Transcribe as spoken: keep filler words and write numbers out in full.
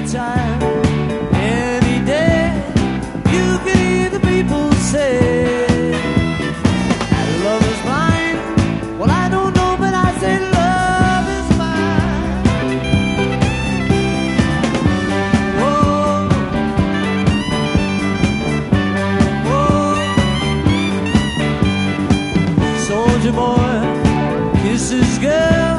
time, any day. You can hear the people say that love is blind. Well, I don't know, but I say love is mine. Whoa, whoa. Soldier boy kisses girl